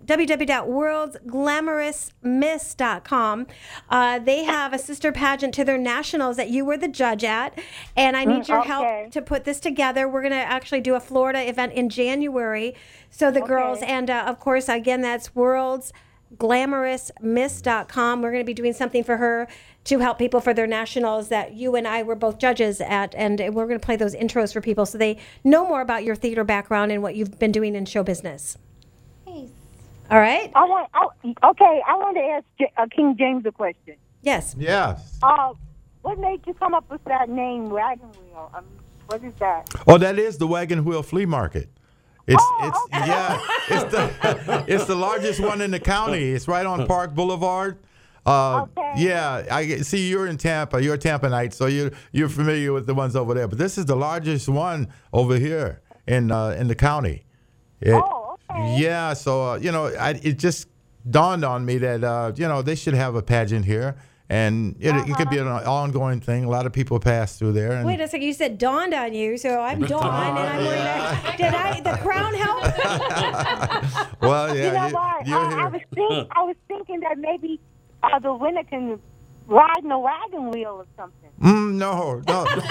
www.worldsglamorousmiss.com. They have a sister pageant to their nationals that you were the judge at. And I need your help to put this together. We're going to actually do a Florida event in January. So the girls, and of course, again, that's worldsglamorousmiss.com. We're going to be doing something for her to help people for their nationals that you and I were both judges at, and we're going to play those intros for people so they know more about your theater background and what you've been doing in show business. Nice. All right? I want to ask King James a question. Yes. Yes. What made you come up with that name, Wagon Wheel? What is that? Oh, that is the Wagon Wheel Flea Market. It's the largest one in the county. It's right on Park Boulevard. Yeah, I see you're in Tampa. You're a Tampanite, so you're familiar with the ones over there. But this is the largest one over here in the county. Yeah, so it just dawned on me that they should have a pageant here. And it could be an ongoing thing. A lot of people pass through there. And Wait a second. You said dawned on you, so I'm Dawn, and I'm worried. Did the crown help? Well, yeah. You know what? I was thinking that maybe the winner can ride in a wagon wheel or something. No.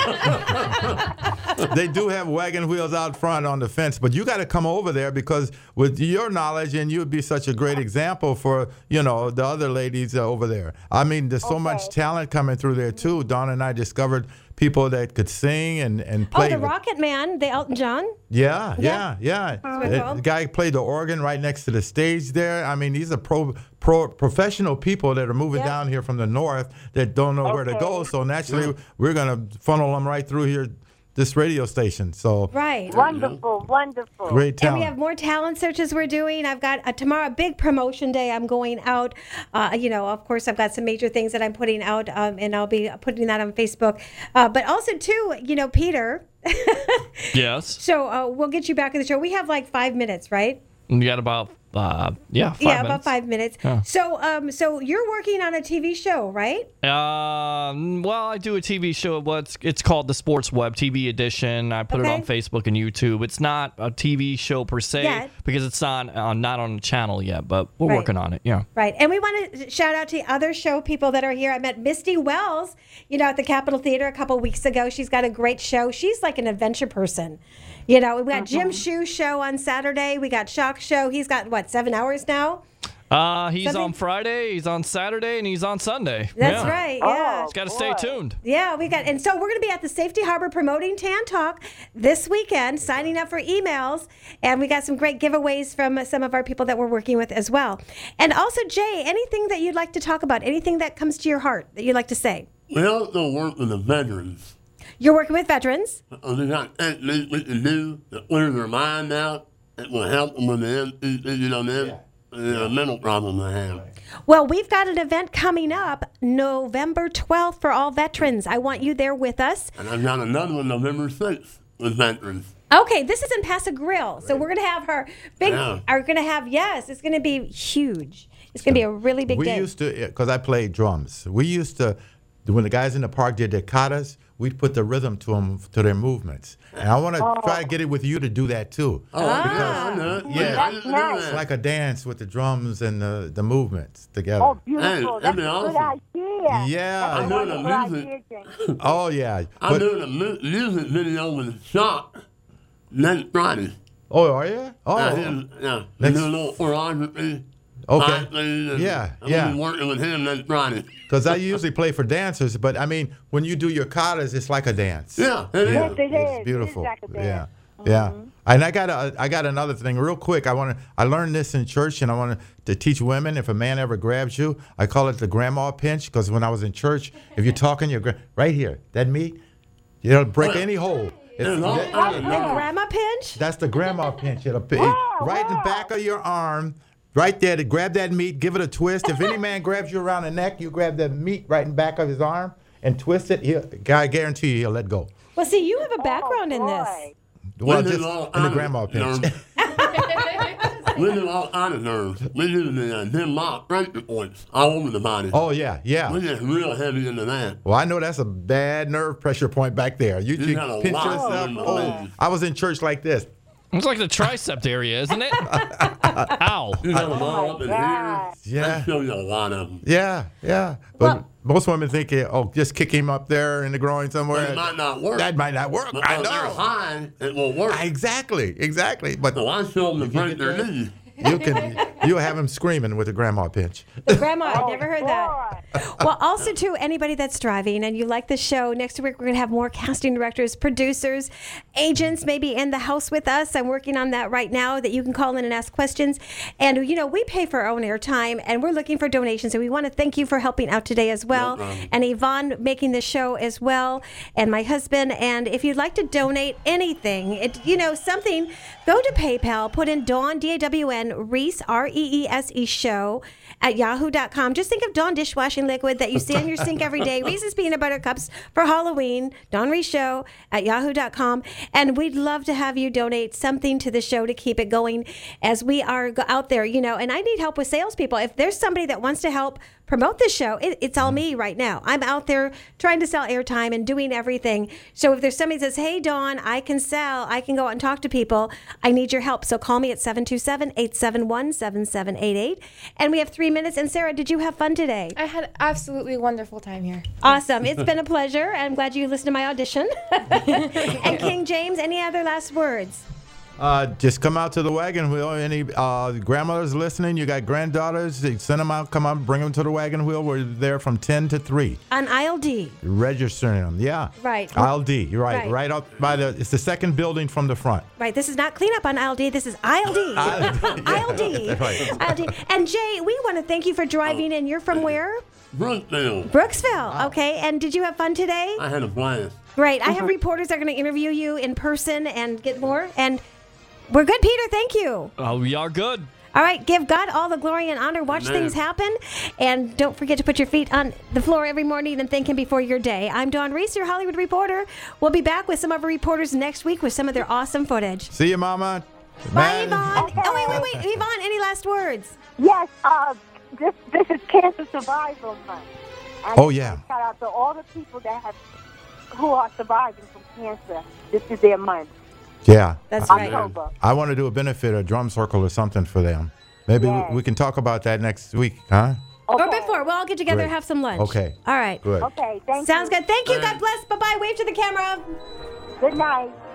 They do have wagon wheels out front on the fence, but you got to come over there because with your knowledge, and you'd be such a great example for, the other ladies over there. I mean, there's so much talent coming through there, too. Dawn and I discovered people that could sing and play. Oh, the Rocket Man, the Elton John? Yeah. Cool. The guy played the organ right next to the stage there. I mean, these are professional people that are moving down here from the north that don't know where to go. So naturally, we're going to funnel them right through here, this radio station. So right. Wonderful. Great talent. And we have more talent searches we're doing. I've got tomorrow a big promotion day. I'm going out. Of course, I've got some major things that I'm putting out, and I'll be putting that on Facebook. But also, too, Peter. Yes. So we'll get you back in the show. We have like 5 minutes, right? You got about 5 minutes. About 5 minutes. Yeah. So you're working on a TV show, right? Well, I do a TV show. It's called the Sports Web TV edition. I put it on Facebook and YouTube. It's not a TV show per se because it's not on the channel yet, but we're working on it. Yeah. Right. And we want to shout out to other show people that are here. I met Misty Wells, at the Capitol Theater a couple weeks ago. She's got a great show. She's like an adventure person. We got Jim Shue show on Saturday. We got Shock show. He's got 7 hours now? He's on Friday, he's on Saturday, and he's on Sunday. That's right, yeah. Just got to stay tuned. Yeah, and so we're going to be at the Safety Harbor promoting Tan Talk this weekend, signing up for emails, and we got some great giveaways from some of our people that we're working with as well. And also, Jay, anything that you'd like to talk about, anything that comes to your heart that you'd like to say? We also work with the veterans. You're working with veterans? They got things we can do to clear their mind out. It will help them with them. mental problem I have. Well, we've got an event coming up November 12th for all veterans. I want you there with us. And I've got another one November 6th with veterans. Okay, this is in Paso Grill. So we're going to have her big, Yeah. are going to have, yes, it's going to be huge. It's going to be a really big We day. used to, because I played drums, we used to, when the guys in the park did their katas, we'd put the rhythm to them, to their movements. And I want to try to get it with you to do that too. I know. Yeah, That's nice. it's like a dance with the drums and the movements together. Oh, beautiful. Hey, That's that'd a be good awesome. idea. Yeah. That's a I know the wonderful music. idea, James. Oh, yeah. I'm But- doing a music video with shot next Friday. oh, are you? Oh, Yeah. Next- Do a little choreography. Okay. acting, and Yeah, I'm yeah. gonna be working with him next Friday. because I usually play for dancers, but I mean, when you do your katas, it's like a dance. Yeah, it is. Yes, it is. It's beautiful. It is like a Yeah, dance. yeah. And I got another thing real quick. I learned this in church, and I want to teach women. If a man ever grabs you, I call it the grandma pinch, because when I was in church, if you're talking, right here, that meat, it'll break any hole. There's all That- kinds of The numbers. grandma pinch? that's the grandma pinch. It'll right in the back of your arm, right there, to grab that meat, give it a twist. If any man grabs you around the neck, you grab the meat right in the back of his arm and twist it. I guarantee you, he'll let go. Well, see, you have a background in this. Boy. Well, We do just all in the kinds grandma of pinch. nerves. We do all kinds of nerves. We do the dim pressure points all over the body. Oh, yeah, yeah. We get real heavy into that. Well, I know that's a bad nerve pressure point back there. You got a pinch lot yourself. in the Oh, leg. I was in church like this. It's like the tricep area, isn't it? Ow. You got them all up in here. God. Yeah. I show you a lot of them. Yeah, yeah. But most women think, just kick him up there in the groin somewhere. But it might not work. That might not work. But I when they're know. high, it will work. Exactly. But So I show them to break their knee. you'll have him screaming with a grandma pinch. The grandma, I never heard that. Well, also, too, anybody that's driving and you like the show, next week we're going to have more casting directors, producers, agents maybe in the house with us. I'm working on that right now that you can call in and ask questions. And, we pay for our own airtime and we're looking for donations. So we want to thank you for helping out today as well. No problem. And Yvonne making the show as well, and my husband. And if you'd like to donate anything, something, go to PayPal, put in Dawn, DAWN, Reese, REESE show at yahoo.com. Just think of Dawn dishwashing liquid that you see on your sink every day. Reese's peanut butter cups for Halloween. Dawn Reese show at yahoo.com. And we'd love to have you donate something to the show to keep it going as we are out there, and I need help with salespeople. If there's somebody that wants to help promote the show, it's all me right now. I'm out there trying to sell airtime and doing everything. So if there's somebody that says, hey, Dawn, I can sell, I can go out and talk to people, I need your help. So call me at 727-871-7788. And we have 3 minutes. And Sarah, did you have fun today? I had absolutely wonderful time here. Awesome. It's been a pleasure. I'm glad you listened to my audition. And King James, any other last words? Just come out to the Wagon Wheel. Any grandmothers listening, you got granddaughters, send them out, come out, bring them to the Wagon Wheel. We're there from 10 to 3. On aisle D. Registering them, yeah. Right. Aisle D, you're right. Right. Right up by it's the second building from the front. Right. This is not cleanup on aisle D. This is aisle D. Aisle D. That's right. Aisle D. And Jay, we want to thank you for driving in. You're from where? Brooksville. Brooksville. Okay. And did you have fun today? I had a blast. Great. I have reporters that are going to interview you in person and get more. And we're good, Peter. Thank you. We are good. All right. Give God all the glory and honor. Watch Amen. things happen. And don't forget to put your feet on the floor every morning and thank Him before your day. I'm Dawn Reese, your Hollywood reporter. We'll be back with some of our reporters next week with some of their awesome footage. See you, Mama. Bye, Man. Yvonne. Okay. Oh, wait. Yvonne, any last words? Yes, this is Cancer Survival Month. And Oh, yeah. Shout out to all the people who are surviving from cancer. This is their month. Yeah. That's right. October. I want to do a benefit, a drum circle or something for them. Maybe Yes. we can talk about that next week, huh? Okay. Or before. We'll all get together and Great. have some lunch. Okay. All right. Good. Okay, thank Sounds you. good. Thank you. God bless. Bye-bye. Wave to the camera. Good night.